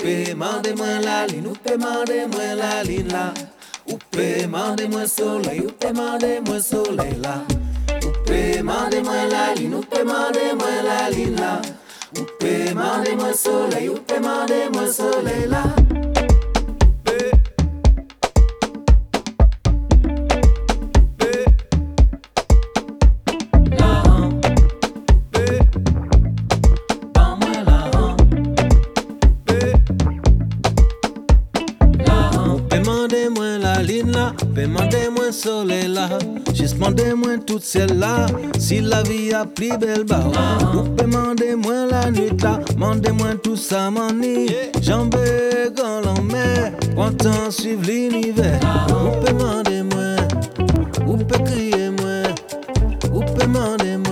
Oupe, mandez-moi la ligne, oupe, mandez-moi la ligne là. Oupe, mandez-moi soleil, oupe, mandez-moi soleil là. Oupe, mandez-moi la ligne, oupe, mandez-moi la ligne là. Oupe, mandez-moi soleil, oupe, mandez-moi soleil là. Demandez-moi la ligne là, demandez-moi soleil là, juste demandez-moi toute celle-là, si la vie a plus belle bah. Vous demandez-moi la nuit là, demandez-moi tout ça m'ennuie. Jambes quand l'on met, content suivre l'univers. Vous demandez-moi, vous pouvez crier moi, vous demandez-moi.